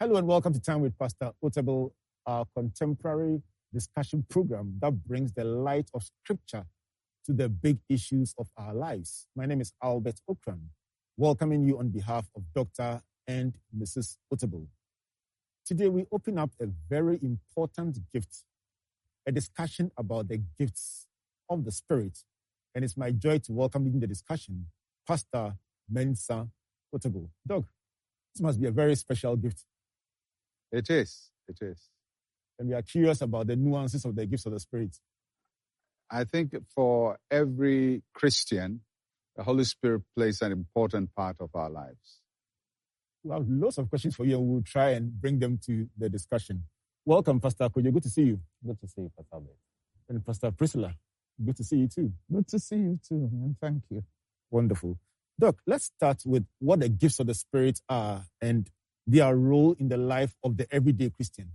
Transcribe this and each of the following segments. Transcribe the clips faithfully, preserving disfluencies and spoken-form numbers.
Hello and welcome to Time with Pastor Otable, our contemporary discussion program that brings the light of Scripture to the big issues of our lives. My name is Albert Okran, welcoming you on behalf of Doctor and Missus Otable. Today we open up a very important gift, a discussion about the gifts of the Spirit, and it's my joy to welcome in the discussion Pastor Mensa Otable. Doc, this must be a very special gift. It is. It is. And we are curious about the nuances of the gifts of the Spirit. I think for every Christian, the Holy Spirit plays an important part of our lives. We have lots of questions for you, and we'll try and bring them to the discussion. Welcome, Pastor Kojo. Good to see you. Good to see you, Pastor Albert. And Pastor Priscilla, good to see you too. Good to see you too, and thank you. Wonderful. Doc, let's start with what the gifts of the Spirit are and their role in the life of the everyday Christian.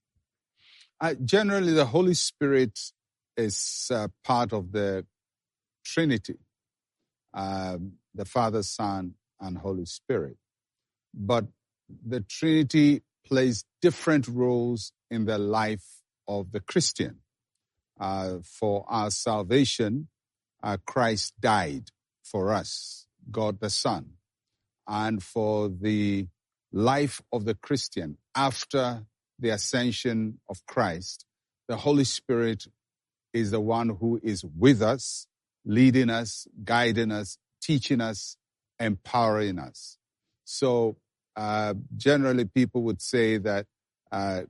Uh, generally, the Holy Spirit is uh, part of the Trinity, um, the Father, Son, and Holy Spirit. But the Trinity plays different roles in the life of the Christian. Uh, for our salvation, uh, Christ died for us, God the Son. And for the life of the Christian after the ascension of Christ, the Holy Spirit is the one who is with us, leading us, guiding us, teaching us, empowering us. So uh, generally people would say that uh,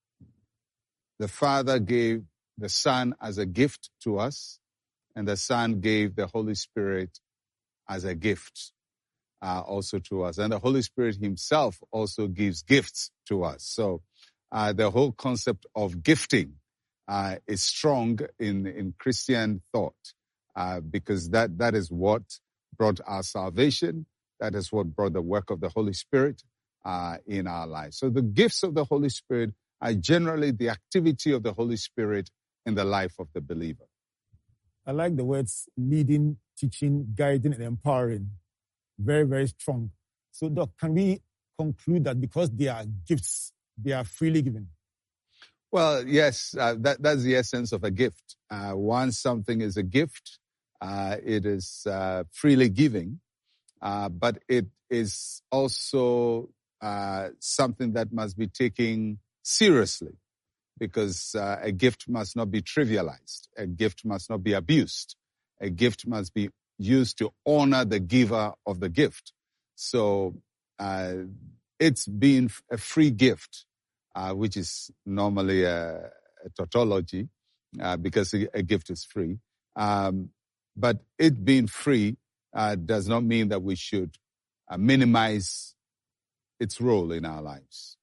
the Father gave the Son as a gift to us, and the Son gave the Holy Spirit as a gift uh, also to us. And the Holy Spirit himself also gives gifts to us. So uh, the whole concept of gifting uh, is strong in, in Christian thought uh, because that, that is what brought our salvation. That is what brought the work of the Holy Spirit uh, in our lives. So the gifts of the Holy Spirit are generally the activity of the Holy Spirit in the life of the believer. I like the words leading, teaching, guiding, and empowering. Very, very strong. So, Doc, can we conclude that because they are gifts, they are freely given? Well, yes, uh, that, that's the essence of a gift. Uh, once something is a gift, uh, it is uh, freely giving, uh, but it is also uh, something that must be taken seriously. Because uh, a gift must not be trivialized. A gift must not be abused. A gift must be used to honor the giver of the gift. So uh, it's being a free gift, uh, which is normally a, a tautology, uh, because a, a gift is free. Um, but it being free uh, does not mean that we should uh, minimize its role in our lives.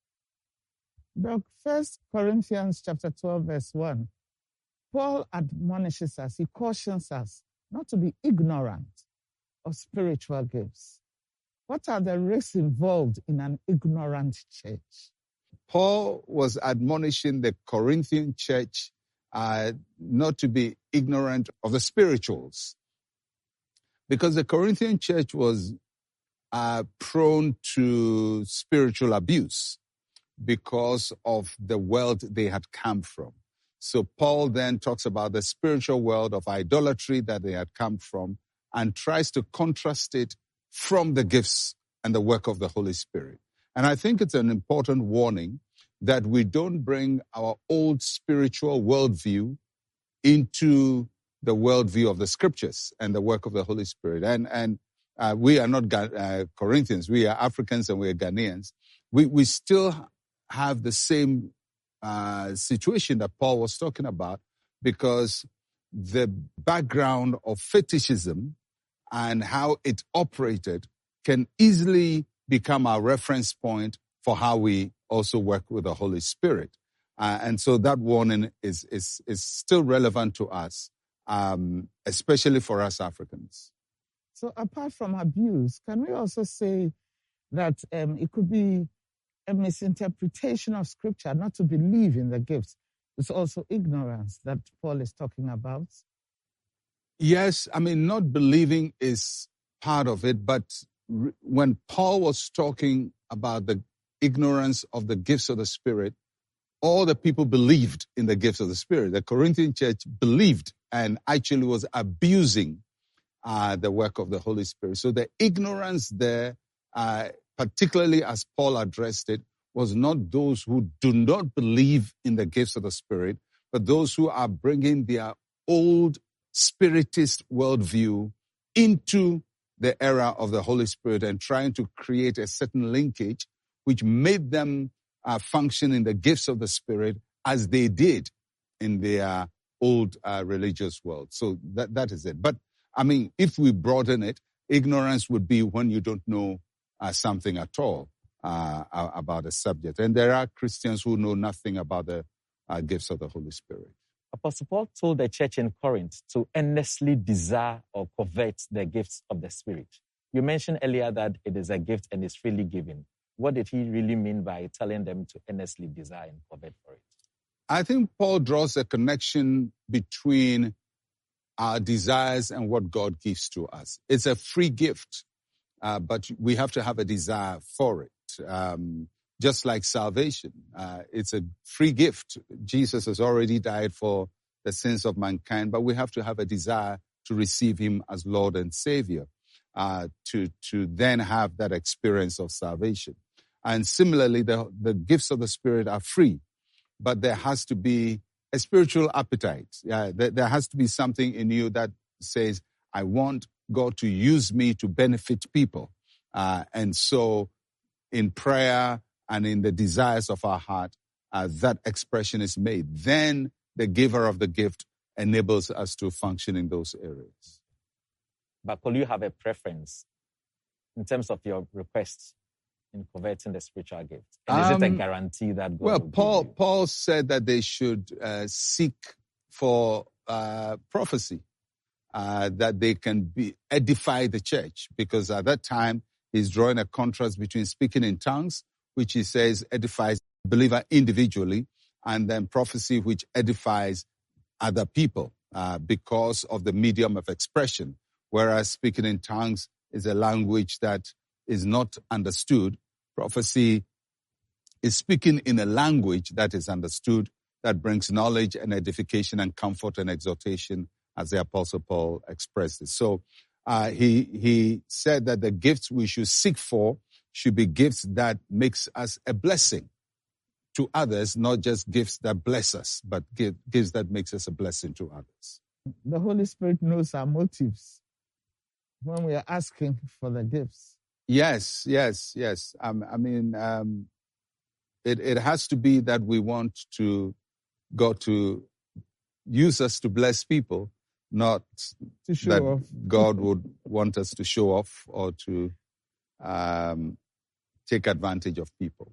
Doc, First Corinthians chapter twelve, verse one, Paul admonishes us, he cautions us not to be ignorant of spiritual gifts. What are the risks involved in an ignorant church? Paul was admonishing the Corinthian church uh, not to be ignorant of the spirituals, because the Corinthian church was uh, prone to spiritual abuse because of the world they had come from. So Paul then talks about the spiritual world of idolatry that they had come from and tries to contrast it from the gifts and the work of the Holy Spirit. And I think it's an important warning that we don't bring our old spiritual worldview into the worldview of the scriptures and the work of the Holy Spirit. And, and uh, we are not uh, Corinthians, we are Africans and we are Ghanaians. We, we still have the same uh, situation that Paul was talking about, because the background of fetishism and how it operated can easily become our reference point for how we also work with the Holy Spirit. Uh, and so that warning is, is, is still relevant to us, um, especially for us Africans. So apart from abuse, can we also say that um, it could be a misinterpretation of Scripture, not to believe in the gifts? It's also ignorance that Paul is talking about. Yes, I mean, not believing is part of it, but re- when Paul was talking about the ignorance of the gifts of the Spirit, all the people believed in the gifts of the Spirit. The Corinthian church believed and actually was abusing uh, the work of the Holy Spirit. So the ignorance there, uh, particularly as Paul addressed it, was not those who do not believe in the gifts of the Spirit, but those who are bringing their old spiritist worldview into the era of the Holy Spirit and trying to create a certain linkage which made them uh, function in the gifts of the Spirit as they did in their old uh, religious world. So that that is it. But, I mean, if we broaden it, ignorance would be when you don't know uh, something at all uh, about a subject. And there are Christians who know nothing about the uh, gifts of the Holy Spirit. Apostle Paul told the church in Corinth to earnestly desire or covet the gifts of the Spirit. You mentioned earlier that it is a gift and is freely given. What did he really mean by telling them to earnestly desire and covet for it? I think Paul draws a connection between our desires and what God gives to us. It's a free gift, uh, but we have to have a desire for it. Um, Just like salvation, uh, it's a free gift. Jesus has already died for the sins of mankind, but we have to have a desire to receive him as Lord and Savior, uh, to, to then have that experience of salvation. And similarly, the, the gifts of the Spirit are free, but there has to be a spiritual appetite. Yeah, there, there has to be something in you that says, I want God to use me to benefit people. Uh, and so in prayer, and in the desires of our heart, uh, that expression is made. Then the giver of the gift enables us to function in those areas. But could you have a preference in terms of your requests in coveting the spiritual gift? And is um, it a guarantee that God Well, will Paul, give you? Paul said that they should uh, seek for uh, prophecy, uh, that they can be edify the church, because at that time he's drawing a contrast between speaking in tongues, which he says edifies the believer individually, and then prophecy, which edifies other people uh, because of the medium of expression. Whereas speaking in tongues is a language that is not understood. Prophecy is speaking in a language that is understood, that brings knowledge and edification and comfort and exhortation, as the Apostle Paul expressed it. So uh, he he said that the gifts we should seek for should be gifts that makes us a blessing to others, not just gifts that bless us, but gifts that makes us a blessing to others. The Holy Spirit knows our motives when we are asking for the gifts. Yes, yes, yes. Um, I mean, um, it, it has to be that we want to God to use us to bless people, not to show that off. God would want us to show off or to um, take advantage of people.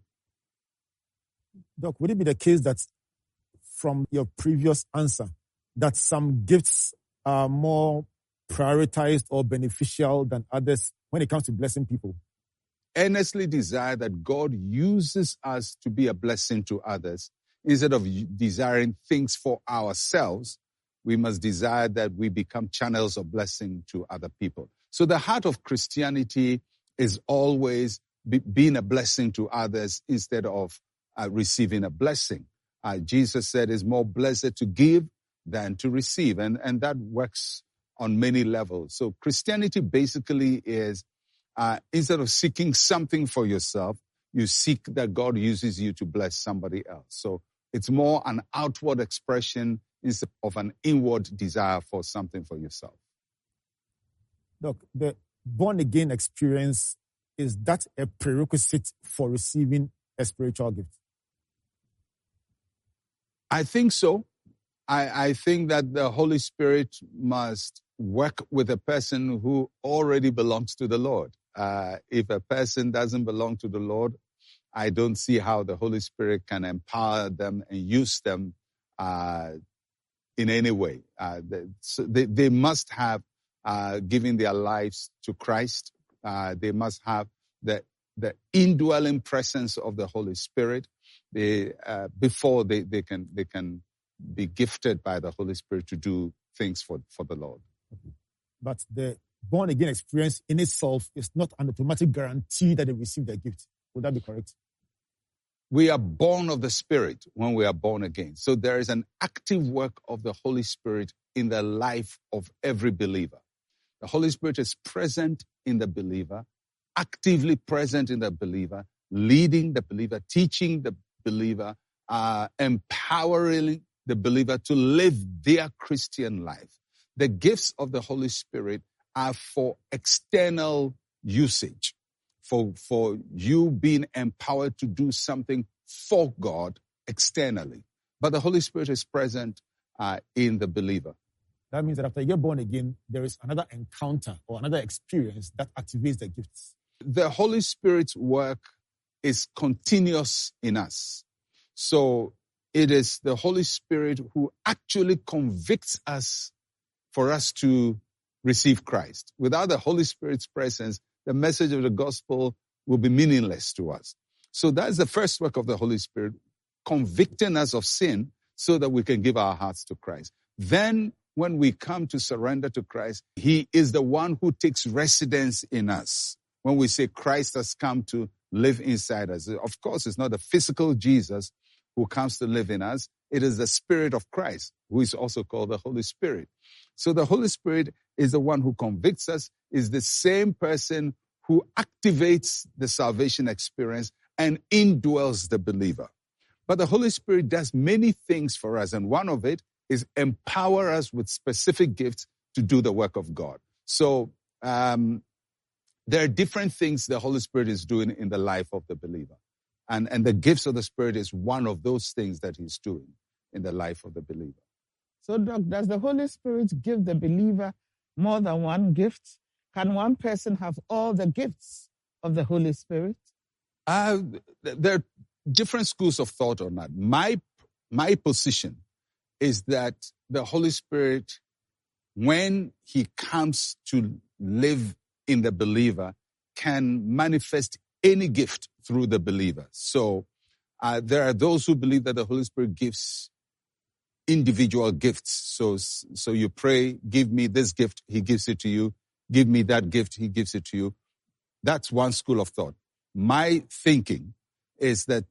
Doc, would it be the case that from your previous answer, that some gifts are more prioritized or beneficial than others when it comes to blessing people? Earnestly desire that God uses us to be a blessing to others. Instead of desiring things for ourselves, we must desire that we become channels of blessing to other people. So the heart of Christianity is always be, being a blessing to others instead of uh, receiving a blessing. Uh, Jesus said it's more blessed to give than to receive. And, and that works on many levels. So Christianity basically is, uh, instead of seeking something for yourself, you seek that God uses you to bless somebody else. So it's more an outward expression instead of an inward desire for something for yourself. Look, the born-again experience, is that a prerequisite for receiving a spiritual gift? I think so. I, I think that the Holy Spirit must work with a person who already belongs to the Lord. Uh, if a person doesn't belong to the Lord, I don't see how the Holy Spirit can empower them and use them uh, in any way. Uh, they, so they, they must have uh, given their lives to Christ. Uh, they must have the the indwelling presence of the Holy Spirit. They uh, before they, they can they can be gifted by the Holy Spirit to do things for, for the Lord. Okay. But the born again experience in itself is not an automatic guarantee that they receive their gift. Would that be correct? we are born of the Spirit when we are born again. So there is an active work of the Holy Spirit in the life of every believer. The Holy Spirit is present in the believer, actively present in the believer, leading the believer, teaching the believer, uh, empowering the believer to live their Christian life. The gifts of the Holy Spirit are for external usage, for, for you being empowered to do something for God externally. But the Holy Spirit is present uh, in the believer. That means that after you get born again, there is another encounter or another experience that activates the gifts. The Holy Spirit's work is continuous in us. So it is the Holy Spirit who actually convicts us for us to receive Christ. Without the Holy Spirit's presence, the message of the gospel will be meaningless to us. So that's the first work of the Holy Spirit, convicting us of sin so that we can give our hearts to Christ. Then when we come to surrender to Christ, he is the one who takes residence in us. When we say Christ has come to live inside us, of course, it's not the physical Jesus who comes to live in us. It is the Spirit of Christ, who is also called the Holy Spirit. So the Holy Spirit is the one who convicts us, is the same person who activates the salvation experience and indwells the believer. But the Holy Spirit does many things for us, and one of it is empower us with specific gifts to do the work of God. So um, there are different things the Holy Spirit is doing in the life of the believer. And, and the gifts of the Spirit is one of those things that he's doing in the life of the believer. So, Doc, does the Holy Spirit give the believer more than one gift? Can one person have all the gifts of the Holy Spirit? Uh, there are different schools of thought on that. My, my position is that the Holy Spirit, when he comes to live in the believer, can manifest any gift through the believer. So uh, there are those who believe that the Holy Spirit gives individual gifts. So, so you pray, give me this gift, he gives it to you. Give me that gift, he gives it to you. That's one school of thought. My thinking is that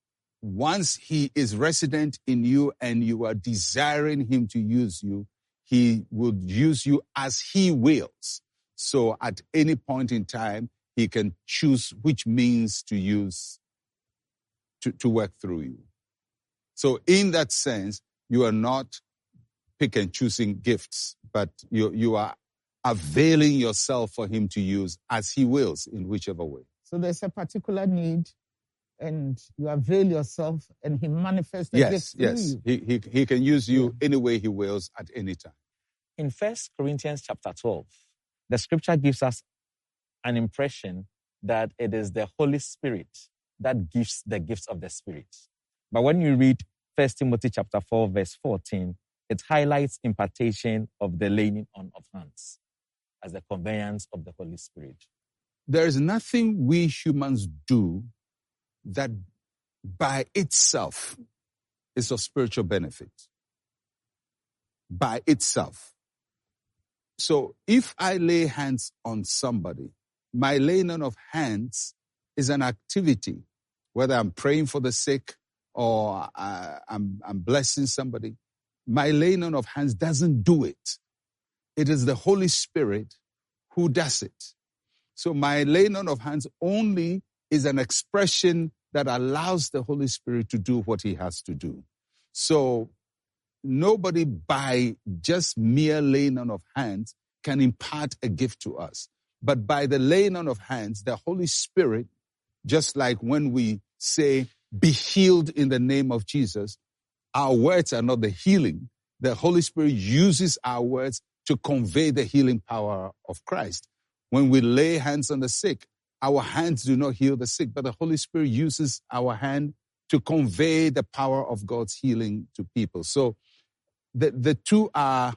once he is resident in you and you are desiring him to use you, he will use you as he wills. So at any point in time, he can choose which means to use to, to work through you. So in that sense, you are not pick and choosing gifts, but you, you are availing yourself for him to use as he wills in whichever way. So there's a particular need and you avail yourself and he manifests the yes, gift through yes. you. He, he, he can use you yeah. any way he wills at any time. In First Corinthians chapter twelve, the scripture gives us an impression that it is the Holy Spirit that gives the gifts of the Spirit. But when you read First Timothy chapter four, verse fourteen, it highlights impartation of the laying on of hands as the conveyance of the Holy Spirit. There is nothing we humans do that by itself is of spiritual benefit. By itself. So if I lay hands on somebody, my laying on of hands is an activity, whether I'm praying for the sick or uh, I'm, I'm blessing somebody. My laying on of hands doesn't do it. It is the Holy Spirit who does it. So my laying on of hands only is an expression that allows the Holy Spirit to do what he has to do. So nobody by just mere laying on of hands can impart a gift to us. But by the laying on of hands, the Holy Spirit, just like when we say, be healed in the name of Jesus, our words are not the healing. The Holy Spirit uses our words to convey the healing power of Christ. When we lay hands on the sick, our hands do not heal the sick, but the Holy Spirit uses our hand to convey the power of God's healing to people. So the, the two are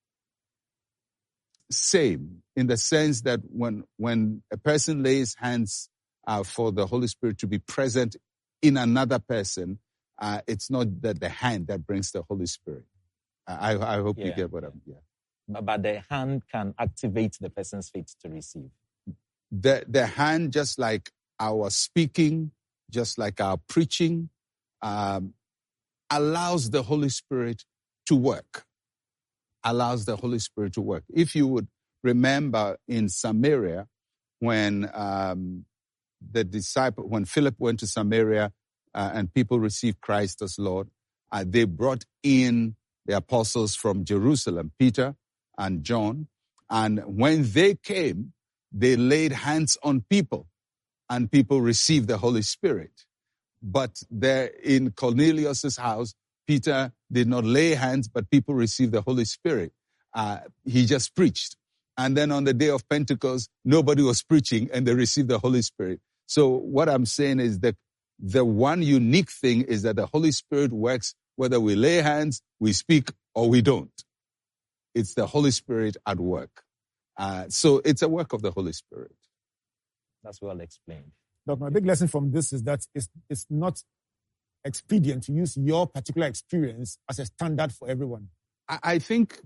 same in the sense that when, when a person lays hands uh, for the Holy Spirit to be present in another person, uh, it's not that the hand that brings the Holy Spirit. I, I hope yeah. you get what I'm, yeah. But, but the hand can activate the person's faith to receive. The, the hand, just like our speaking just like our preaching, um, allows the Holy Spirit to work. Allows the Holy Spirit to work. If you would remember in Samaria, when um, the disciple, when Philip went to Samaria uh, and people received Christ as Lord, uh, they brought in the apostles from Jerusalem, Peter and John. And when they came, they laid hands on people and people received the Holy Spirit. But there in Cornelius's house, Peter did not lay hands, but people received the Holy Spirit. Uh, he just preached. And then on the day of Pentecost, nobody was preaching and they received the Holy Spirit. So what I'm saying is that the one unique thing is that the Holy Spirit works whether we lay hands, we speak, or we don't. It's the Holy Spirit at work. Uh, so it's a work of the Holy Spirit. That's well explained. Doc, my big lesson from this is that it's, it's not expedient to use your particular experience as a standard for everyone. I, I think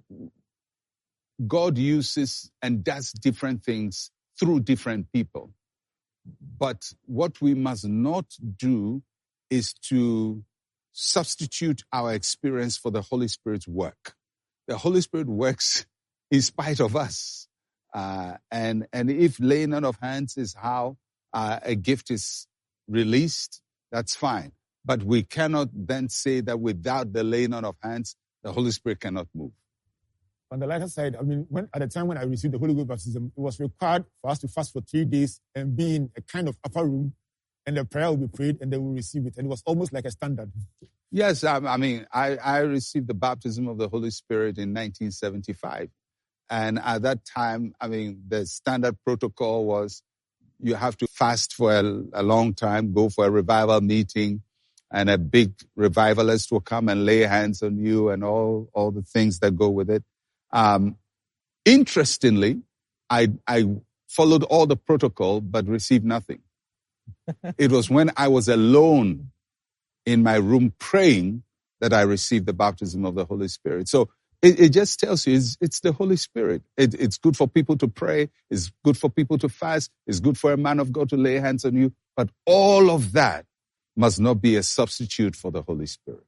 God uses and does different things through different people. But what we must not do is to substitute our experience for the Holy Spirit's work. The Holy Spirit works in spite of us. Uh, and, and if laying on of hands is how uh, a gift is released, that's fine. But we cannot then say that without the laying on of hands, the Holy Spirit cannot move. On the lighter side, I mean, when, at the time when I received the Holy Ghost baptism, it was required for us to fast for three days and be in a kind of upper room, and the prayer will be prayed, and they will receive it. And it was almost like a standard. Yes, I, I mean, I, I received the baptism of the Holy Spirit in nineteen seventy-five. And at that time, I mean, the standard protocol was you have to fast for a, a long time, go for a revival meeting, and a big revivalist will come and lay hands on you and all, all the things that go with it. Um, interestingly, I, I followed all the protocol, but received nothing. It was when I was alone in my room praying that I received the baptism of the Holy Spirit. So it, it just tells you it's, it's the Holy Spirit. It, it's good for people to pray. It's good for people to fast. It's good for a man of God to lay hands on you. But all of that must not be a substitute for the Holy Spirit.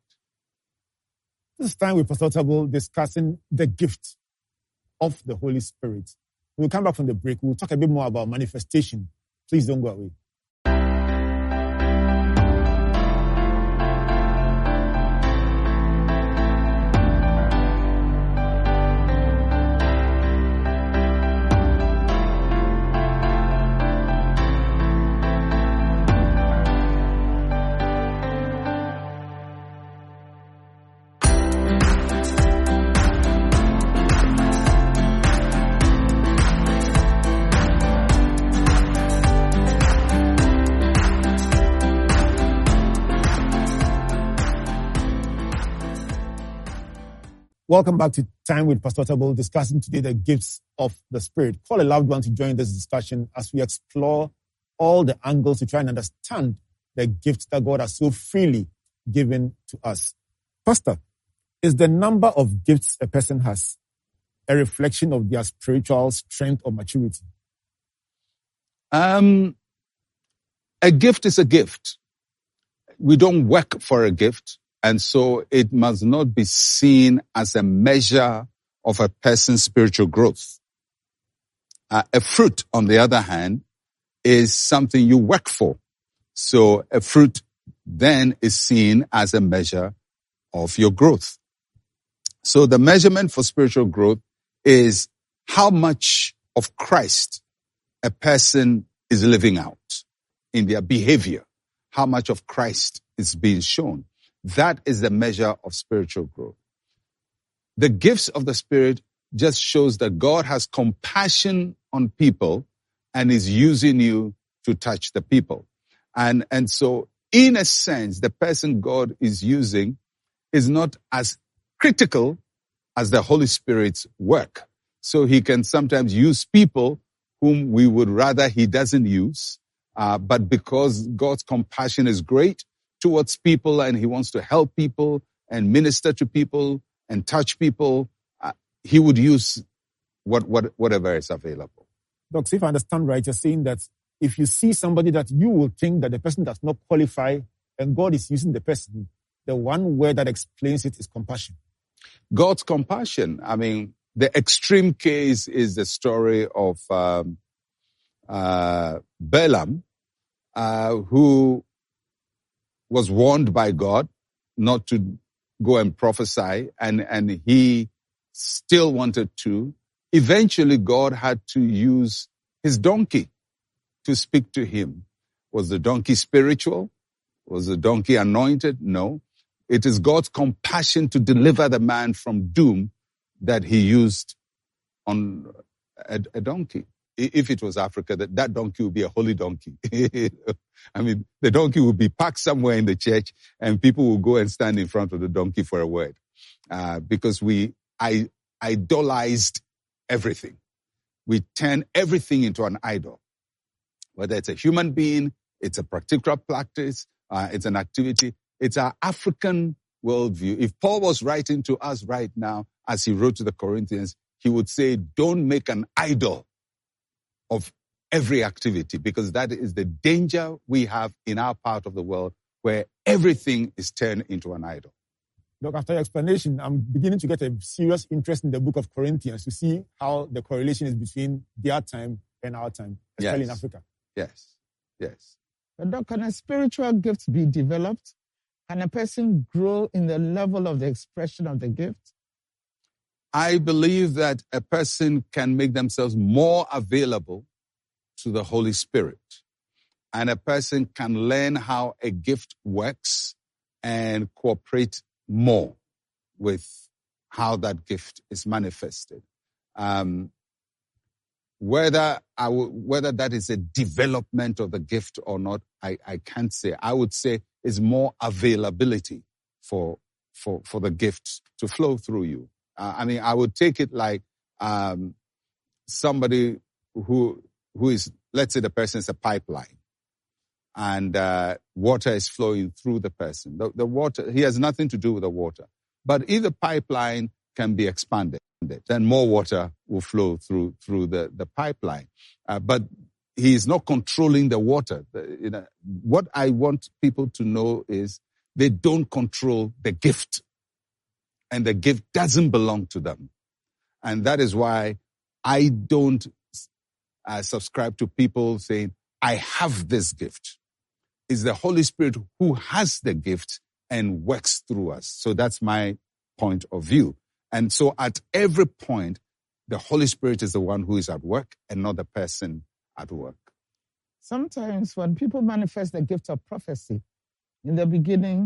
This time with Pastor Table discussing the gift of the Holy Spirit. We'll come back from the break. We'll talk a bit more about manifestation. Please don't go away. Welcome back to Time with Pastor Table, discussing today the gifts of the Spirit. Call a loved one to join this discussion as we explore all the angles to try and understand the gifts that God has so freely given to us. Pastor, is the number of gifts a person has a reflection of their spiritual strength or maturity? Um, a gift is a gift. We don't work for a gift. And so it must not be seen as a measure of a person's spiritual growth. Uh, a fruit, on the other hand, is something you work for. So a fruit then is seen as a measure of your growth. So the measurement for spiritual growth is how much of Christ a person is living out in their behavior, how much of Christ is being shown. That is the measure of spiritual growth. The gifts of the Spirit just shows that God has compassion on people and is using you to touch the people. And, and so, in a sense, the person God is using is not as critical as the Holy Spirit's work. So he can sometimes use people whom we would rather he doesn't use. Uh, but because God's compassion is great towards people and he wants to help people and minister to people and touch people, uh, he would use what, what, whatever is available. Doc, so if I understand right, you're saying that if you see somebody that you will think that the person does not qualify and God is using the person, the one word that explains it is compassion. God's compassion. I mean, the extreme case is the story of um, uh, Balaam, uh, who was warned by God not to go and prophesy, and, and he still wanted to. Eventually, God had to use his donkey to speak to him. Was the donkey spiritual? Was the donkey anointed? No. It is God's compassion to deliver the man from doom that he used on a, a donkey. If it was Africa, that, that donkey would be a holy donkey. I mean, the donkey would be parked somewhere in the church and people will go and stand in front of the donkey for a word. Uh, because we I, idolized everything. We turn everything into an idol. Whether it's a human being, it's a particular practice, uh, it's an activity, it's our African worldview. If Paul was writing to us right now, as he wrote to the Corinthians, he would say, don't make an idol of every activity, because that is the danger we have in our part of the world where everything is turned into an idol. Look, after your explanation, I'm beginning to get a serious interest in the book of Corinthians to see how the correlation is between their time and our time, especially yes. in Africa. Yes, yes. But Doc, can a spiritual gift be developed? Can a person grow in the level of the expression of the gift? I believe that a person can make themselves more available to the Holy Spirit. And a person can learn how a gift works and cooperate more with how that gift is manifested. Um, whether I w- whether that is a development of the gift or not, I, I can't say. I would say is more availability for for for the gift to flow through you. Uh, I mean, I would take it like um, somebody who who is, let's say the person is a pipeline, and uh, water is flowing through the person. The, the water, he has nothing to do with the water. But if the pipeline can be expanded, then more water will flow through through the, the pipeline. Uh, but he is not controlling the water. The, you know, what I want people to know is they don't control the gift. And the gift doesn't belong to them. And that is why I don't uh, subscribe to people saying, I have this gift. It's the Holy Spirit who has the gift and works through us. So that's my point of view. And so at every point, the Holy Spirit is the one who is at work and not the person at work. Sometimes when people manifest the gift of prophecy, in the beginning,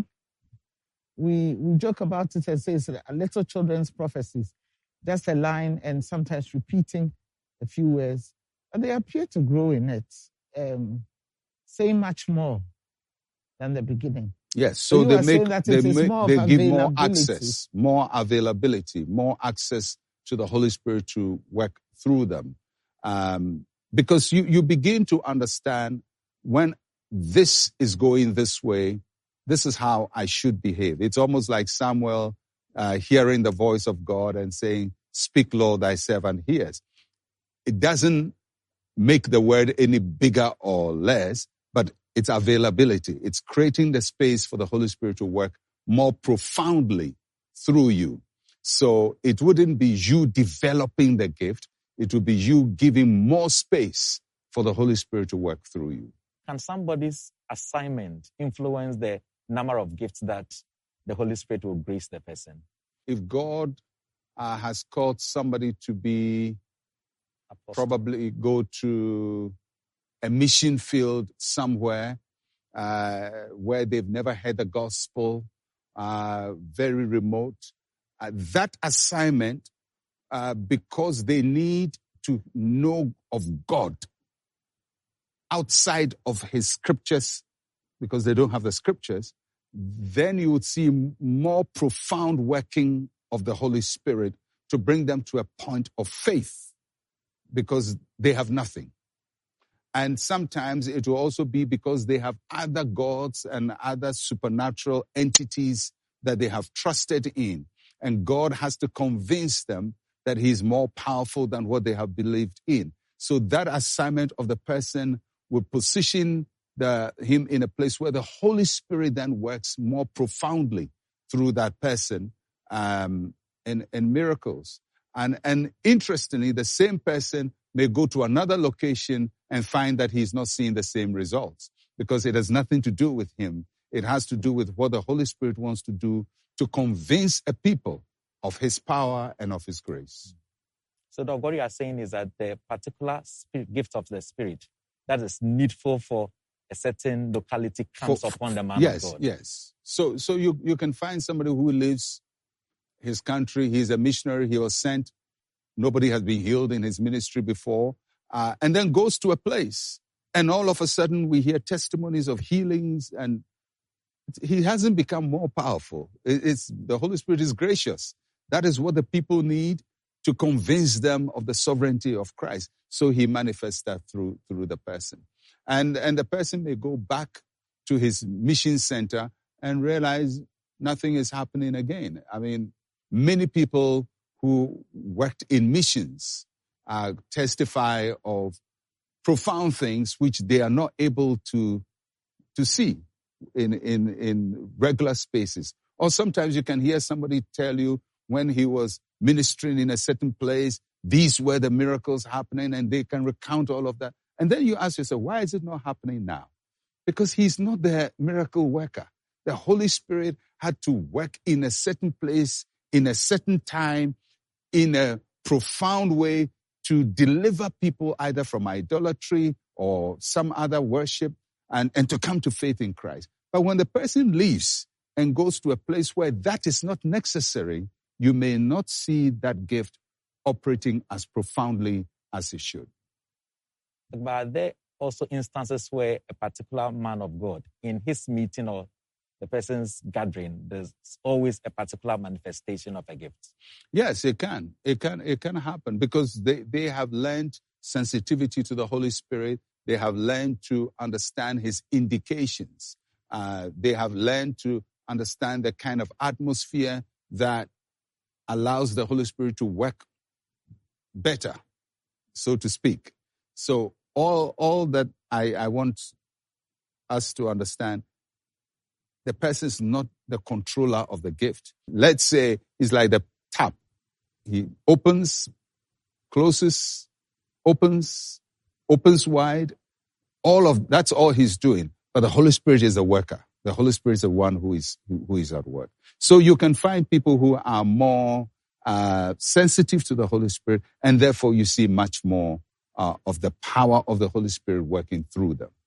we we joke about it and say it's little children's prophecies. Just a line and sometimes repeating a few words. But they appear to grow in it, um, saying much more than the beginning. Yes, so, so they make they, make, more they give more access, more availability, more access to the Holy Spirit to work through them. Um, because you, you begin to understand when this is going this way, this is how I should behave. It's almost like Samuel uh, hearing the voice of God and saying, speak, Lord, thy servant hears. It doesn't make the word any bigger or less, but it's availability. It's creating the space for the Holy Spirit to work more profoundly through you. So it wouldn't be you developing the gift. It would be you giving more space for the Holy Spirit to work through you. Can somebody's assignment influence the number of gifts that the Holy Spirit will grace the person? If God uh, has called somebody to be, Apostle. Probably go to a mission field somewhere uh, where they've never heard the gospel, uh, very remote, uh, that assignment, uh, because they need to know of God outside of his scriptures, because they don't have the scriptures, then you would see more profound working of the Holy Spirit to bring them to a point of faith, because they have nothing. And sometimes it will also be because they have other gods and other supernatural entities that they have trusted in. And God has to convince them that he is more powerful than what they have believed in. So that assignment of the person would position the, him in a place where the Holy Spirit then works more profoundly through that person um, in, in miracles. And, and interestingly, the same person may go to another location and find that he's not seeing the same results because it has nothing to do with him. It has to do with what the Holy Spirit wants to do to convince a people of his power and of his grace. So, Doc, what you are saying is that the particular spirit, gift of the Spirit that is needful for a certain locality comes for, upon the man yes, of God. Yes, yes. So, so you, you can find somebody who lives his country. He's a missionary. He was sent. Nobody has been healed in his ministry before. Uh, and then goes to a place. And all of a sudden we hear testimonies of healings, and he hasn't become more powerful. It's, the Holy Spirit is gracious. That is what the people need to convince them of the sovereignty of Christ. So he manifests that through, through the person. And, and the person may go back to his mission center and realize nothing is happening again. I mean, many people who worked in missions uh, testify of profound things which they are not able to, to see in, in, in regular spaces. Or sometimes you can hear somebody tell you when he was ministering in a certain place, these were the miracles happening, and they can recount all of that. And then you ask yourself, why is it not happening now? Because he's not the miracle worker. The Holy Spirit had to work in a certain place, in a certain time, in a profound way to deliver people either from idolatry or some other worship and, and to come to faith in Christ. But when the person leaves and goes to a place where that is not necessary, you may not see that gift operating as profoundly as it should. But are there also instances where a particular man of God, in his meeting or the person's gathering, there's always a particular manifestation of a gift? Yes, it can. It can, it can happen because they, they have learned sensitivity to the Holy Spirit. They have learned to understand his indications. Uh, they have learned to understand the kind of atmosphere that allows the Holy Spirit to work better, so to speak. So all, all that I, I want us to understand, the person is not the controller of the gift. Let's say it's like the tap. He opens, closes, opens, opens wide. All of that's all he's doing. But the Holy Spirit is the worker. The Holy Spirit is the one who is who is at work. So you can find people who are more uh, sensitive to the Holy Spirit, and therefore you see much more uh, of the power of the Holy Spirit working through them.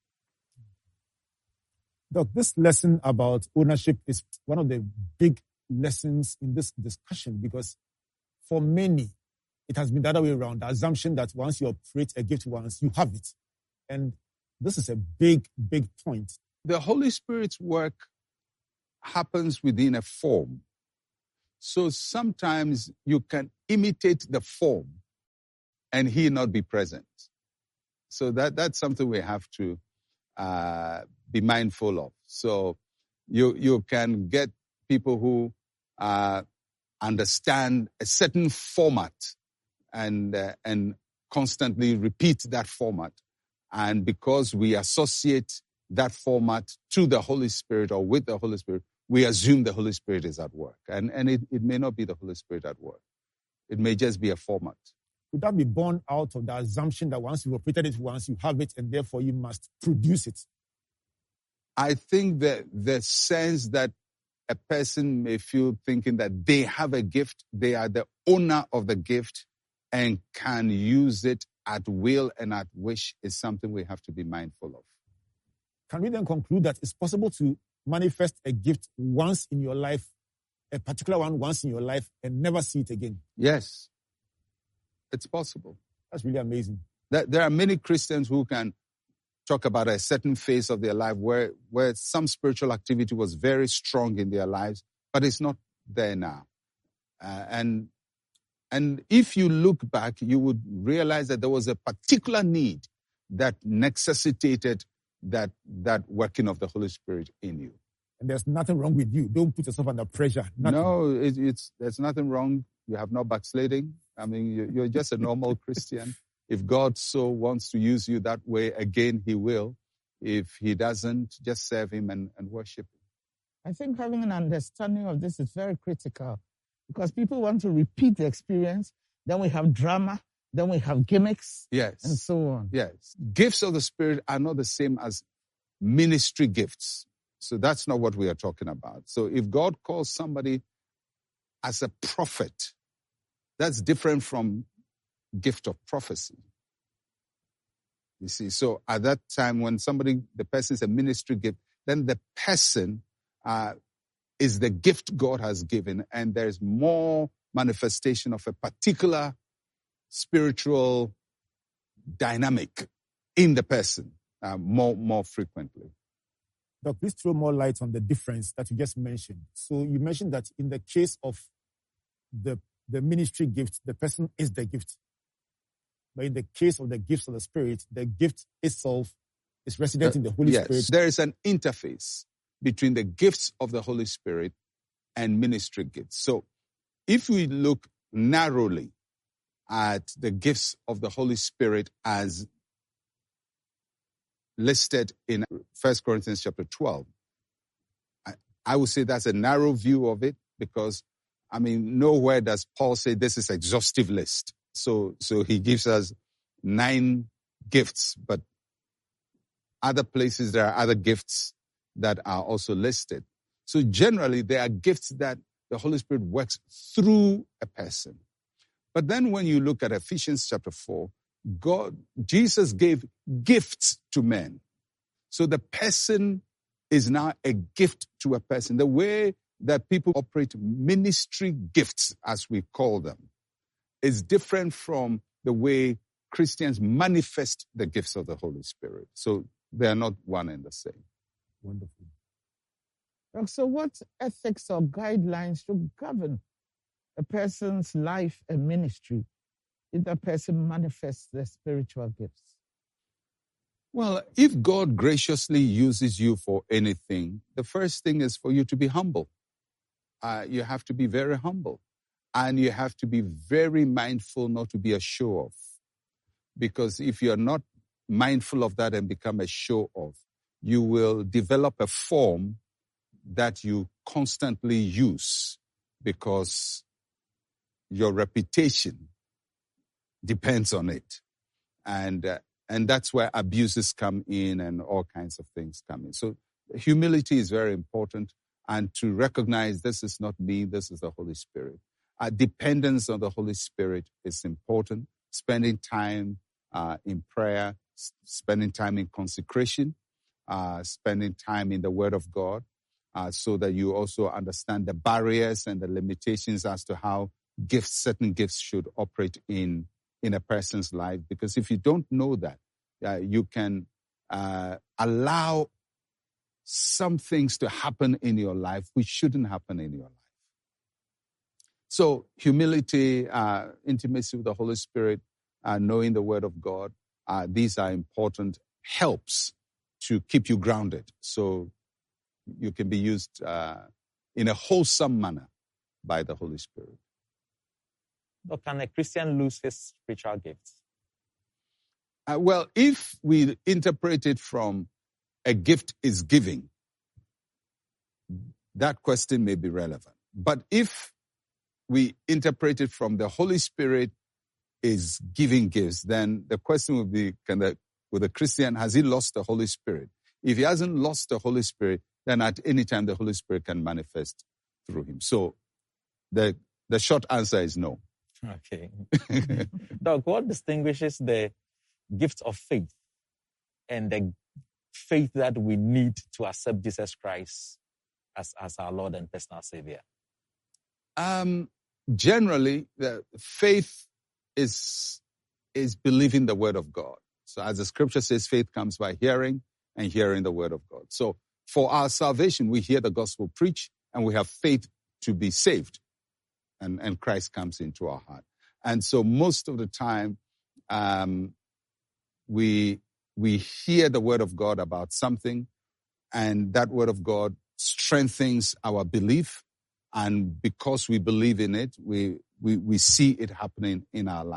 Doc, this lesson about ownership is one of the big lessons in this discussion because for many, it has been the other way around. The assumption that once you operate a gift once, you have it. And this is a big, big point. The Holy Spirit's work happens within a form. So sometimes you can imitate the form and he not be present. So that, that's something we have to uh, be mindful of. So you, you can get people who uh, understand a certain format and, uh, and constantly repeat that format. And because we associate that format to the Holy Spirit or with the Holy Spirit, we assume the Holy Spirit is at work. And, and it, it may not be the Holy Spirit at work. It may just be a format. Would that be born out of the assumption that once you've operated it once, you have it and therefore you must produce it? I think that the sense that a person may feel thinking that they have a gift, they are the owner of the gift and can use it at will and at wish is something we have to be mindful of. Can we then conclude that it's possible to manifest a gift once in your life, a particular one once in your life, and never see it again? Yes, it's possible. That's really amazing. There are many Christians who can talk about a certain phase of their life where, where some spiritual activity was very strong in their lives, but it's not there now. Uh, and And if you look back, you would realize that there was a particular need that necessitated that, that working of the Holy Spirit in you. And there's nothing wrong with you. Don't put yourself under pressure. Nothing. No, it, it's there's nothing wrong. You have no backsliding. I mean, you, you're just a normal Christian. If God so wants to use you that way, again, he will. If he doesn't, just serve him and, and worship him. I think having an understanding of this is very critical because people want to repeat the experience. Then we have drama. Then we have gimmicks. Yes. And so on. Yes. Gifts of the Spirit are not the same as ministry gifts. So that's not what we are talking about. So if God calls somebody as a prophet, that's different from gift of prophecy. You see, so at that time when somebody, the person is a ministry gift, then the person uh, is the gift God has given, and there's more manifestation of a particular spiritual dynamic in the person uh, more, more frequently. Doc, please throw more light on the difference that you just mentioned. So you mentioned that in the case of the, the ministry gift, the person is the gift. But in the case of the gifts of the Spirit, the gift itself is resident uh, in the Holy yes. Spirit. There is an interface between the gifts of the Holy Spirit and ministry gifts. So if we look narrowly at the gifts of the Holy Spirit as listed in First Corinthians chapter twelve, I, I would say that's a narrow view of it because, I mean, nowhere does Paul say this is exhaustive list. So, so he gives us nine gifts, but other places there are other gifts that are also listed. So generally there are gifts that the Holy Spirit works through a person. But then when you look at Ephesians chapter four, God, Jesus gave gifts to men. So the person is now a gift to a person. The way that people operate ministry gifts, as we call them, is different from the way Christians manifest the gifts of the Holy Spirit. So they are not one and the same. Wonderful. So what ethics or guidelines should govern a person's life and ministry if the person manifests their spiritual gifts? Well, if God graciously uses you for anything, the first thing is for you to be humble. Uh, you have to be very humble. And you have to be very mindful not to be a show-off. Because if you're not mindful of that and become a show-off, you will develop a form that you constantly use because your reputation depends on it. And uh, and that's where abuses come in and all kinds of things come in. So humility is very important, and to recognize this is not me, this is the Holy Spirit. Uh, dependence on the Holy Spirit is important. Spending time uh, in prayer, s- spending time in consecration, uh, spending time in the Word of God, uh, so that you also understand the barriers and the limitations as to how gifts, certain gifts should operate in, in a person's life. Because if you don't know that, uh, you can uh, allow some things to happen in your life which shouldn't happen in your life. So humility, uh, intimacy with the Holy Spirit, uh, knowing the Word of God, uh, these are important helps to keep you grounded. So you can be used uh, in a wholesome manner by the Holy Spirit. Or can a Christian lose his spiritual gifts? Uh, well, if we interpret it from a gift is giving, that question may be relevant. But if we interpret it from the Holy Spirit is giving gifts, then the question would be, can the, with a Christian, has he lost the Holy Spirit? If he hasn't lost the Holy Spirit, then at any time the Holy Spirit can manifest through him. So the, the short answer is no. Okay. Doug, what distinguishes the gift of faith and the faith that we need to accept Jesus Christ as, as our Lord and personal Savior? Um, generally, the faith is, is believing the Word of God. So as the scripture says, faith comes by hearing and hearing the Word of God. So for our salvation, we hear the gospel preached and we have faith to be saved. And, and Christ comes into our heart. And so most of the time, um, we, we hear the Word of God about something, and that Word of God strengthens our belief. And because we believe in it, we, we, we see it happening in our lives.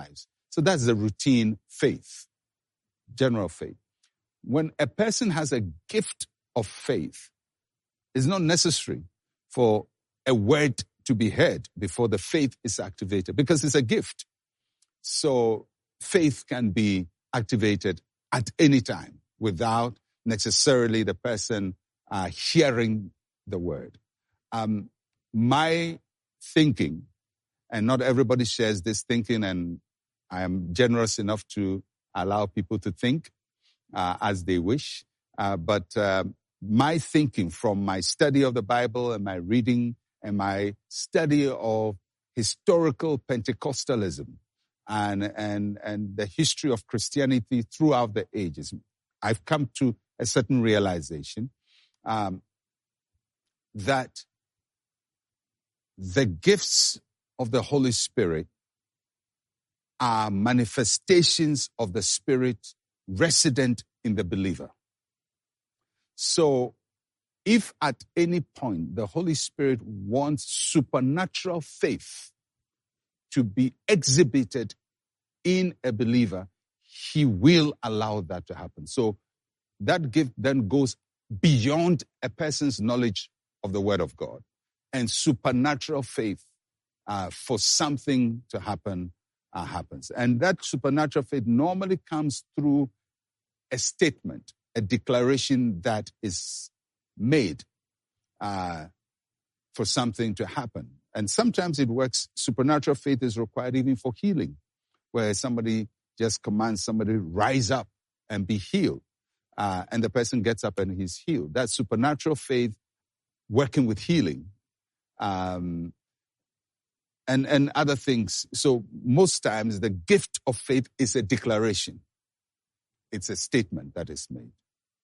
So that's the routine faith, general faith. When a person has a gift of faith, it's not necessary for a word to be heard before the faith is activated because it's a gift. So faith can be activated at any time without necessarily the person uh, hearing the word. Um, my thinking, and not everybody shares this thinking, and I am generous enough to allow people to think uh, as they wish. Uh, but uh, my thinking from my study of the Bible and my reading and my study of historical Pentecostalism and, and, and the history of Christianity throughout the ages, I've come to a certain realization um, that the gifts of the Holy Spirit are manifestations of the Spirit resident in the believer. So if at any point the Holy Spirit wants supernatural faith to be exhibited in a believer, he will allow that to happen. So that gift then goes beyond a person's knowledge of the Word of God, and supernatural faith uh, for something to happen uh, happens. And that supernatural faith normally comes through a statement, a declaration that is made uh, for something to happen. And sometimes it works. Supernatural faith is required even for healing, where somebody just commands somebody to rise up and be healed. Uh, and the person gets up and he's healed. That's supernatural faith working with healing. Um, and, and other things. So most times the gift of faith is a declaration. It's a statement that is made.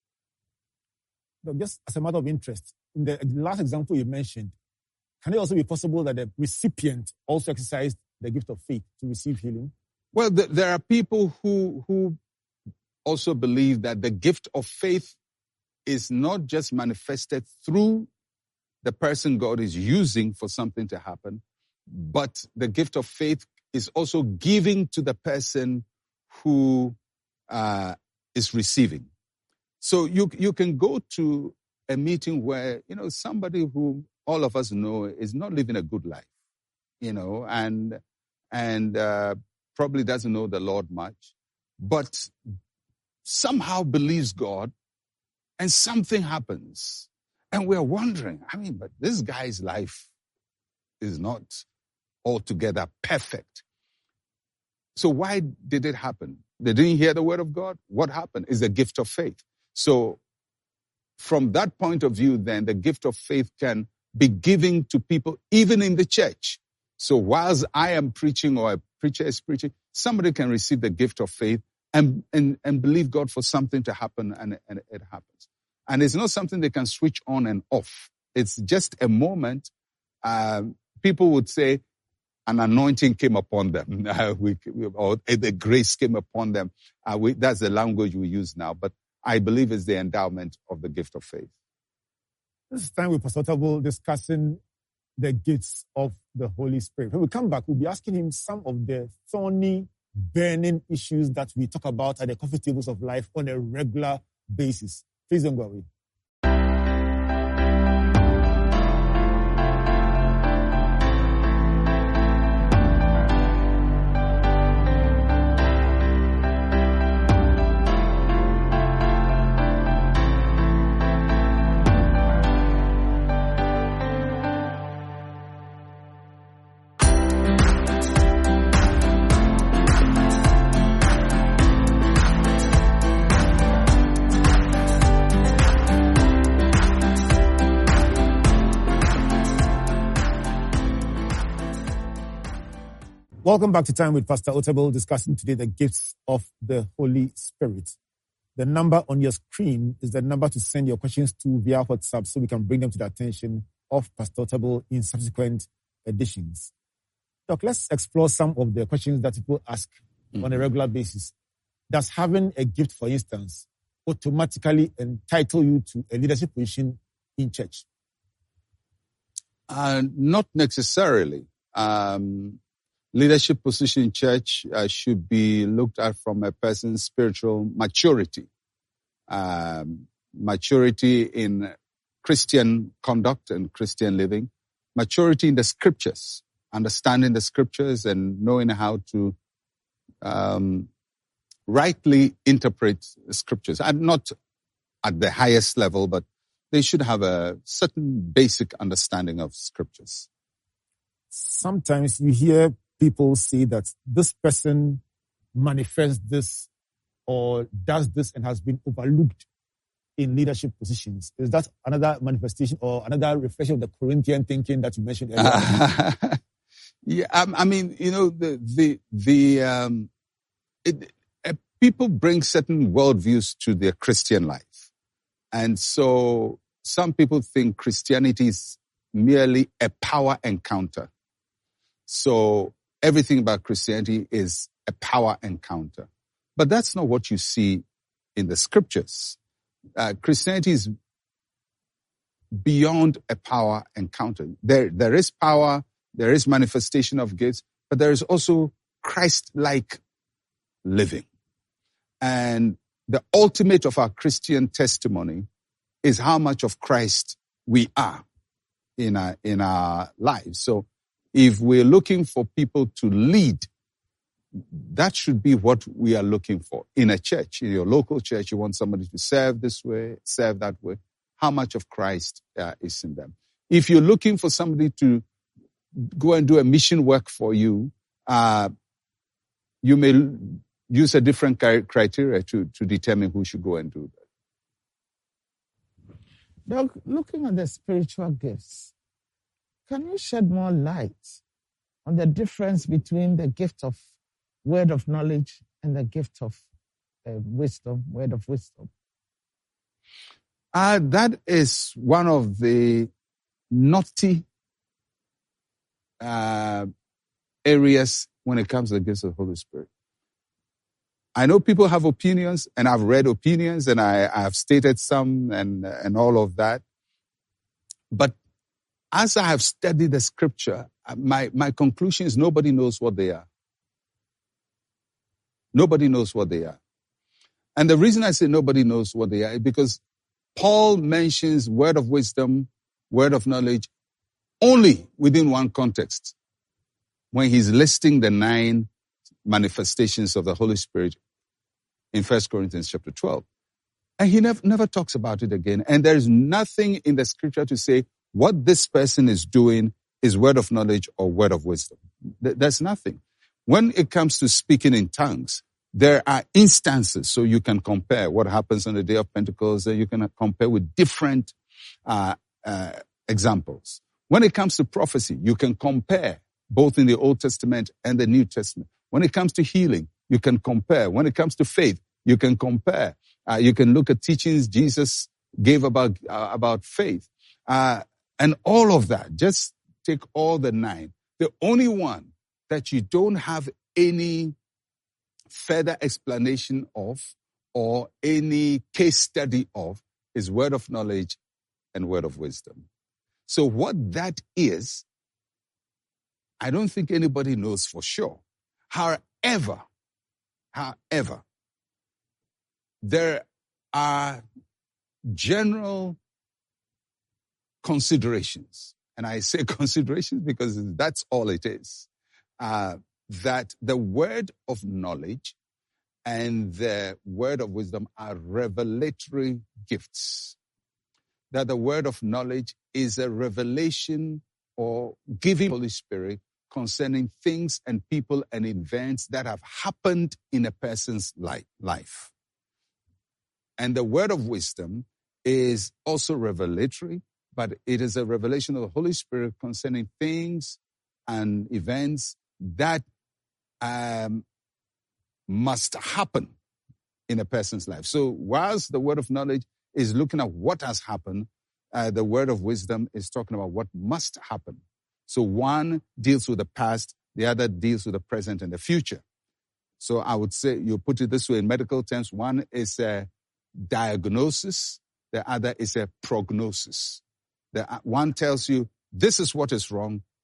No, just as a matter of interest, in the last example you mentioned, can it also be possible that the recipient also exercised the gift of faith to receive healing? Well, th- there are people who who also believe that the gift of faith is not just manifested through the person God is using for something to happen, but the gift of faith is also giving to the person who uh, is receiving. So you you can go to a meeting where, you know, somebody who all of us know is not living a good life, you know, and and uh, probably doesn't know the Lord much, but somehow believes God, and something happens. And we're wondering, I mean, but this guy's life is not altogether perfect. So why did it happen? They didn't hear the word of God? What happened? It's a gift of faith. So from that point of view, then, the gift of faith can be given to people, even in the church. So whilst I am preaching or a preacher is preaching, somebody can receive the gift of faith and, and, and believe God for something to happen, and, and it happens. And it's not something they can switch on and off. It's just a moment. Uh, people would say an anointing came upon them, uh, we, or the grace came upon them. Uh, we, that's the language we use now. But I believe it's the endowment of the gift of faith. This time with Pastor Otabil discussing the gifts of the Holy Spirit. When we come back, we'll be asking him some of the thorny, burning issues that we talk about at the coffee tables of life on a regular basis. Please don't go away. Welcome back to Time with Pastor Otabil, discussing today the gifts of the Holy Spirit. The number on your screen is the number to send your questions to via WhatsApp so we can bring them to the attention of Pastor Otabil in subsequent editions. Doc, let's explore some of the questions that people ask mm-hmm. on a regular basis. Does having a gift, for instance, automatically entitle you to a leadership position in church? Uh, not necessarily. Um, leadership position in church uh, should be looked at from a person's spiritual maturity. Um, maturity in Christian conduct and Christian living. Maturity in the scriptures, understanding the scriptures and knowing how to um, rightly interpret the scriptures. I'm not at the highest level, but they should have a certain basic understanding of scriptures. Sometimes you hear people say that this person manifests this or does this and has been overlooked in leadership positions. Is that another manifestation or another reflection of the Corinthian thinking that you mentioned earlier? Uh, yeah, I, I mean, you know, the the the um, it, uh, people bring certain worldviews to their Christian life, and so some people think Christianity is merely a power encounter. So everything about Christianity is a power encounter, but that's not what you see in the scriptures. Uh, Christianity is beyond a power encounter. There, there is power, there is manifestation of gifts, but there is also Christ-like living. And the ultimate of our Christian testimony is how much of Christ we are in our, in our lives. So if we're looking for people to lead, that should be what we are looking for in a church. In your local church, you want somebody to serve this way, serve that way. How much of Christ uh, is in them? If you're looking for somebody to go and do a mission work for you, uh, you may use a different criteria to, to determine who should go and do that. Doc, looking at the spiritual gifts, can you shed more light on the difference between the gift of word of knowledge and the gift of uh, wisdom, word of wisdom? Uh, that is one of the naughty uh, areas when it comes to the gifts of the Holy Spirit. I know people have opinions, and I've read opinions, and I, I have stated some and, and all of that. But as I have studied the scripture, my, my conclusion is nobody knows what they are. Nobody knows what they are. And the reason I say nobody knows what they are is because Paul mentions word of wisdom, word of knowledge, only within one context. When he's listing the nine manifestations of the Holy Spirit in First Corinthians chapter twelve. And he never, never talks about it again. And there is nothing in the scripture to say what this person is doing is word of knowledge or word of wisdom. There's nothing. When it comes to speaking in tongues, there are instances, so you can compare what happens on the day of Pentecost. You can compare with different uh, uh, examples. When it comes to prophecy, you can compare both in the Old Testament and the New Testament. When it comes to healing, you can compare. When it comes to faith, you can compare. Uh, you can look at teachings Jesus gave about uh, about faith. Uh, and all of that, just take all the nine. The only one that you don't have any further explanation of or any case study of is word of knowledge and word of wisdom. So what that is, I don't think anybody knows for sure. However, however, there are general considerations, and I say considerations because that's all it is, uh, that the word of knowledge and the word of wisdom are revelatory gifts. That the word of knowledge is a revelation or giving Holy Spirit concerning things and people and events that have happened in a person's life. And the word of wisdom is also revelatory, but it is a revelation of the Holy Spirit concerning things and events that um, must happen in a person's life. So whilst the word of knowledge is looking at what has happened, uh, the word of wisdom is talking about what must happen. So one deals with the past, the other deals with the present and the future. So I would say, you put it this way in medical terms, one is a diagnosis, the other is a prognosis. The one tells you, this is what is wrong,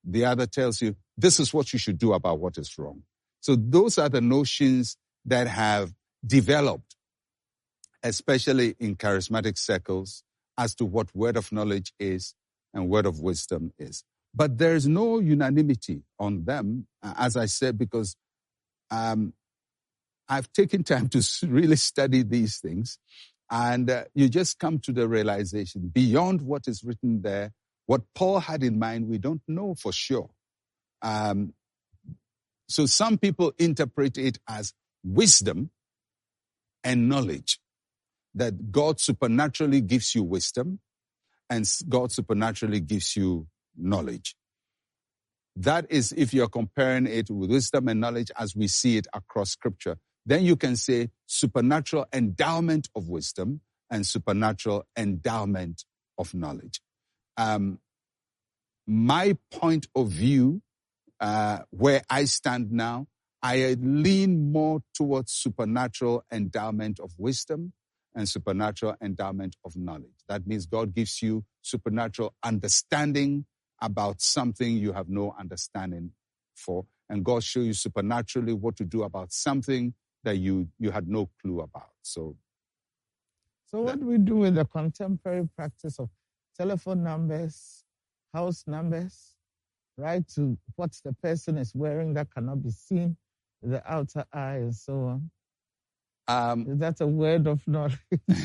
The other tells you, this is what you should do about what is wrong. So those are the notions that have developed, especially in charismatic circles, as to what word of knowledge is and word of wisdom is. But there's no unanimity on them, as I said, because um, I've taken time to really study these things. And uh, you just come to the realization, beyond what is written there, what Paul had in mind, we don't know for sure. Um, so some people interpret it as wisdom and knowledge, that God supernaturally gives you wisdom and God supernaturally gives you knowledge. That is, if you're comparing it with wisdom and knowledge as we see it across Scripture, then you can say supernatural endowment of wisdom and supernatural endowment of knowledge. Um, my point of view, uh, where I stand now, I lean more towards supernatural endowment of wisdom and supernatural endowment of knowledge. That means God gives you supernatural understanding about something you have no understanding for, and God shows you supernaturally what to do about something that you, you had no clue about. So, so what do we do with the contemporary practice of telephone numbers, house numbers, right, to what the person is wearing that cannot be seen with the outer eye and so on? Um, is that a word of knowledge?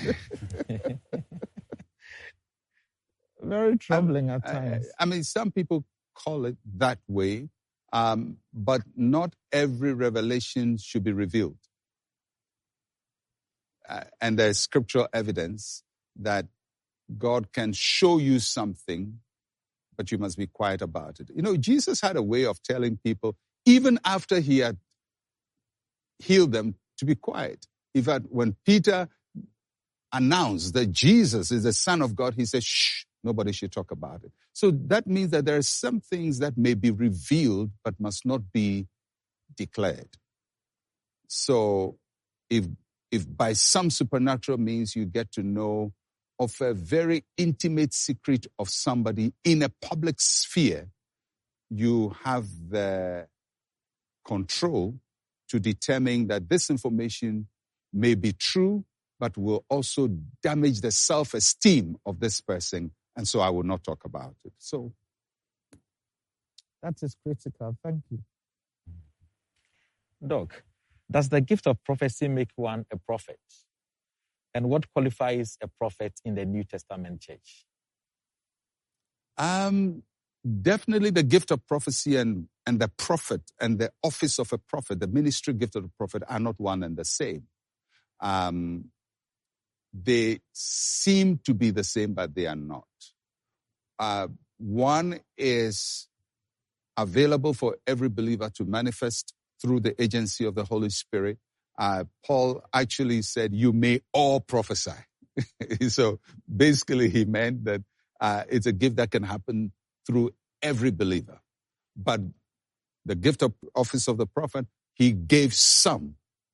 Very troubling I, at times. I, I mean, some people call it that way, um, but not every revelation should be revealed. Uh, and there's scriptural evidence that God can show you something, but you must be quiet about it. You know, Jesus had a way of telling people, even after he had healed them, to be quiet. In fact, when Peter announced that Jesus is the Son of God, he said, shh, nobody should talk about it. So that means that there are some things that may be revealed, but must not be declared. So if if by some supernatural means you get to know of a very intimate secret of somebody in a public sphere, you have the control to determine that this information may be true, but will also damage the self-esteem of this person, and so I will not talk about it. So that is critical. Thank you. Doc, does the gift of prophecy make one a prophet? And what qualifies a prophet in the New Testament church? Um, definitely the gift of prophecy and, and the prophet and the office of a prophet, the ministry gift of the prophet are not one and the same. Um, they seem to be the same, but they are not. Uh, one is available for every believer to manifest through the agency of the Holy Spirit. Uh, Paul actually said, you may all prophesy. So basically he meant that uh, it's a gift that can happen through every believer. But the gift of office of the prophet, he gave some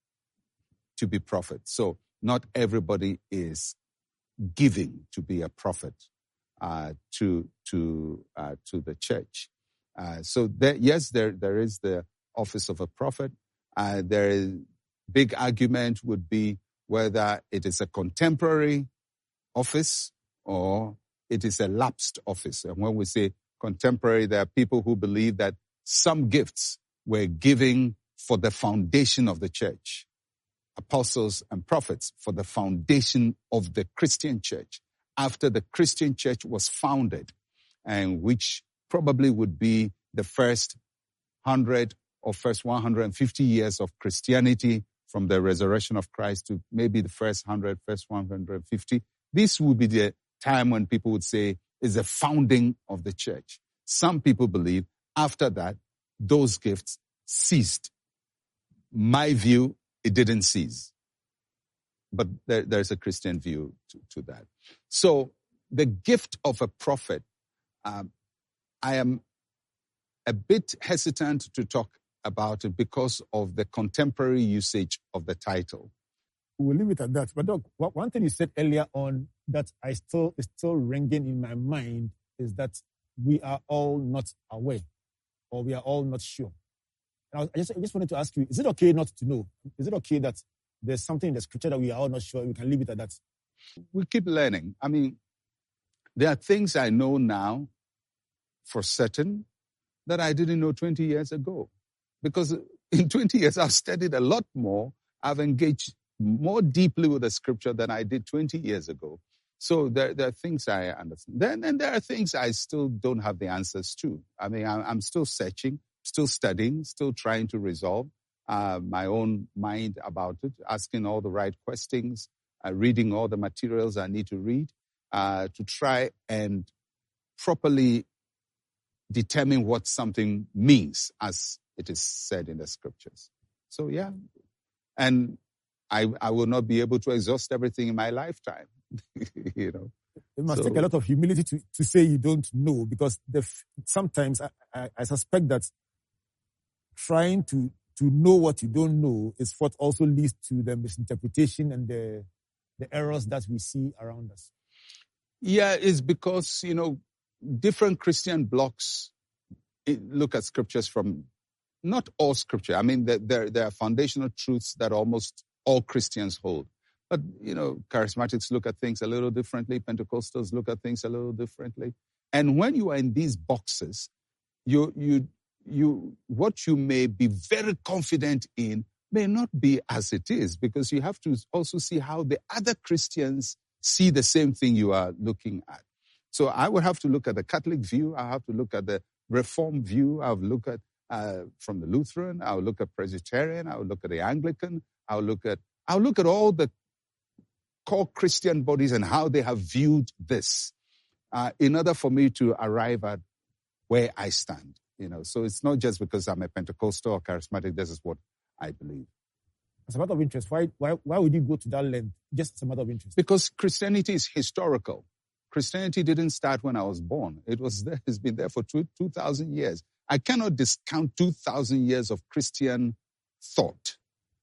to be prophets. So not everybody is giving to be a prophet uh, to to uh, to the church. Uh, so there, yes, there there is the office of a prophet. Uh, there is big argument would be whether it is a contemporary office or it is a lapsed office. And when we say contemporary, there are people who believe that some gifts were given for the foundation of the church. Apostles and prophets for the foundation of the Christian church after the Christian church was founded, and which probably would be the first hundred or first one hundred fifty years of Christianity from the resurrection of Christ to maybe the first hundred, first one hundred fifty. This would be the time when people would say is the founding of the church. Some people believe after that, those gifts ceased. My view, it didn't cease. But there, there's a Christian view to, to that. So the gift of a prophet, um, I am a bit hesitant to talk about it because of the contemporary usage of the title. We'll leave it at that. But Doc, one thing you said earlier on that I still is still ringing in my mind is that we are all not aware. or we are all not sure. And I, was, I, just, I just wanted to ask you, is it okay not to know? Is it okay that there's something in the scripture that we are all not sure, we can leave it at that? We keep learning. I mean, there are things I know now for certain that I didn't know twenty years ago. Because in twenty years, I've studied a lot more. I've engaged more deeply with the scripture than I did twenty years ago. So there, there are things I understand. Then, then there are things I still don't have the answers to. I mean, I'm, I'm still searching, still studying, still trying to resolve uh, my own mind about it, asking all the right questions, uh, reading all the materials I need to read uh, to try and properly determine what something means as it is said in the scriptures. So, yeah. And I, I will not be able to exhaust everything in my lifetime. You know, it must so, take a lot of humility to, to say you don't know, because the, sometimes I, I, I suspect that trying to, to know what you don't know is what also leads to the misinterpretation and the, the errors that we see around us. Yeah, it's because, you know, different Christian blocks look at scriptures from, not all scripture. I mean, there, there are foundational truths that almost all Christians hold. But, you know, charismatics look at things a little differently. Pentecostals look at things a little differently. And when you are in these boxes, you, you, you, what you may be very confident in may not be as it is, because you have to also see how the other Christians see the same thing you are looking at. So I would have to look at the Catholic view. I have to look at the Reformed view. I would look at uh, from the Lutheran. I would look at Presbyterian. I would look at the Anglican. I would look at I would look at all the core Christian bodies and how they have viewed this, uh, in order for me to arrive at where I stand. You know, so it's not just because I'm a Pentecostal or charismatic. This is what I believe. As a matter of interest, why why why would you go to that length? Just as a matter of interest. Because Christianity is historical. Christianity didn't start when I was born. It was there. It's been there for two two thousand years. I cannot discount two thousand years of Christian thought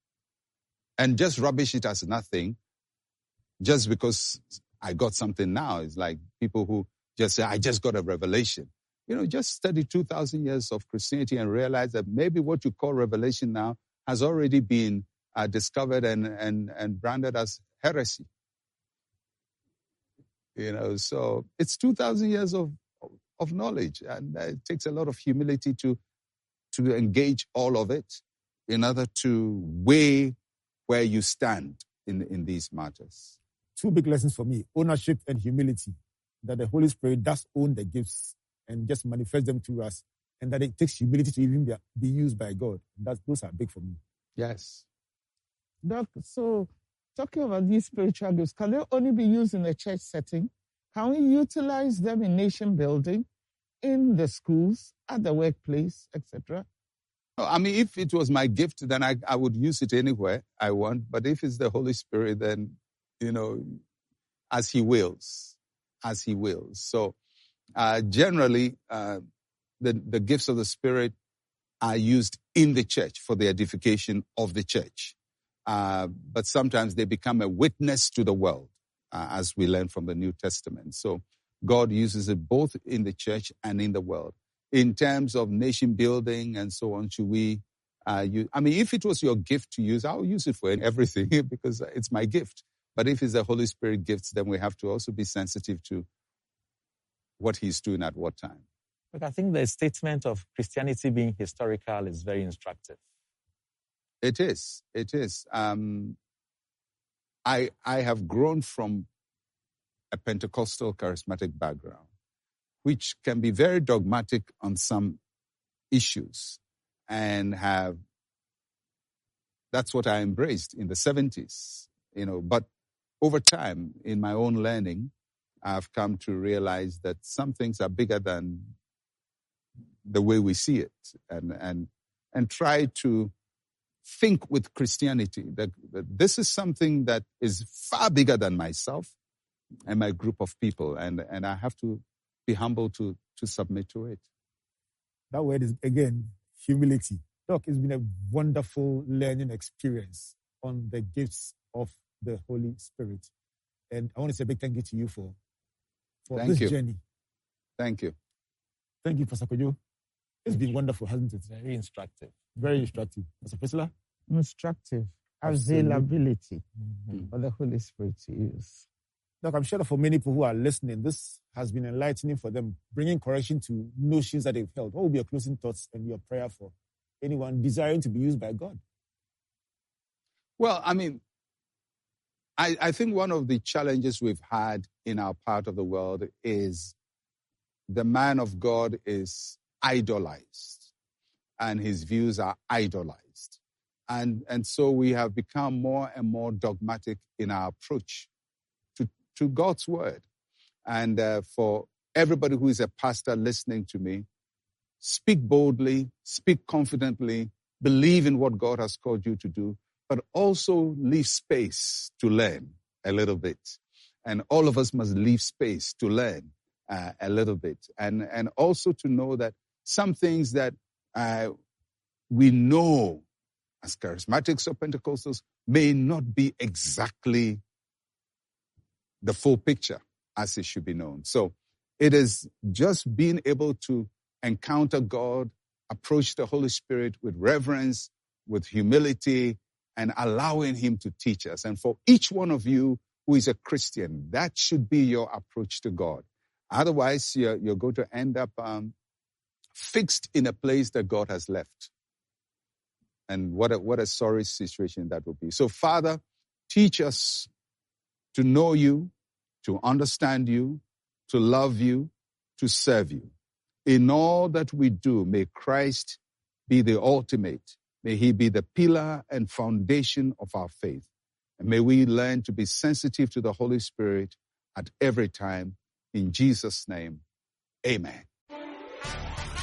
and just rubbish it as nothing. Just because I got something now. It's like people who just say, I just got a revelation. You know, just study two thousand years of Christianity and realize that maybe what you call revelation now has already been uh, discovered and, and, and branded as heresy. You know, so it's two thousand years of, of knowledge, and it takes a lot of humility to, to engage all of it in order to weigh where you stand in, in these matters. Two big lessons for me: ownership and humility. That the Holy Spirit does own the gifts and just manifest them to us, and that it takes humility to even be, be used by God. That, those are big for me. Yes. Doc, so talking about these spiritual gifts, can they only be used in a church setting? Can we utilize them in nation building, in the schools, at the workplace, et cetera? I mean, if it was my gift, then I, I would use it anywhere I want. But if it's the Holy Spirit, then, you know, as he wills, as he wills. So uh, generally, uh, the, the gifts of the Spirit are used in the church for the edification of the church. Uh, but sometimes they become a witness to the world, uh, as we learn from the New Testament. So God uses it both in the church and in the world. In terms of nation building and so on, should we uh, use, I mean, if it was your gift to use, I'll use it for everything because it's my gift. But if it's the Holy Spirit gifts, then we have to also be sensitive to what he's doing at what time. But I think the statement of Christianity being historical is very instructive. It is. It is. Um, I I have grown from a Pentecostal charismatic background, which can be very dogmatic on some issues, and have, that's what I embraced in the seventies, you know, but over time, in my own learning, I've come to realize that some things are bigger than the way we see it, and and and try to think with Christianity that, that this is something that is far bigger than myself and my group of people, and, and I have to be humble to, to submit to it. That word is, again, humility. Doc, it's been a wonderful learning experience on the gifts of the Holy Spirit. And I want to say a big thank you to you for, for thank this you. journey. Thank you. Thank you, Pastor Kojo. It's been wonderful, hasn't it? Very instructive. Very instructive. Mister Priscilla? Instructive. Absolutely. Availability Mhm. for the Holy Spirit to use. Look, I'm sure that for many people who are listening, this has been enlightening for them, bringing correction to notions that they've held. What will be your closing thoughts and your prayer for anyone desiring to be used by God? Well, I mean, I, I think one of the challenges we've had in our part of the world is the man of God is idolized and his views are idolized. And, and so we have become more and more dogmatic in our approach to, to God's word. And uh, for everybody who is a pastor listening to me, speak boldly, speak confidently, believe in what God has called you to do, but also leave space to learn a little bit. And all of us must leave space to learn uh, a little bit. And, and also to know that some things that uh, we know as charismatics or Pentecostals may not be exactly the full picture as it should be known. So it is just being able to encounter God, approach the Holy Spirit with reverence, with humility, and allowing him to teach us. And for each one of you who is a Christian, that should be your approach to God. Otherwise, you're, you're going to end up um, fixed in a place that God has left. And what a, what a sorry situation that would be. So, Father, teach us to know you, to understand you, to love you, to serve you. In all that we do, may Christ be the ultimate. May he be the pillar and foundation of our faith. And may we learn to be sensitive to the Holy Spirit at every time. In Jesus' name, amen.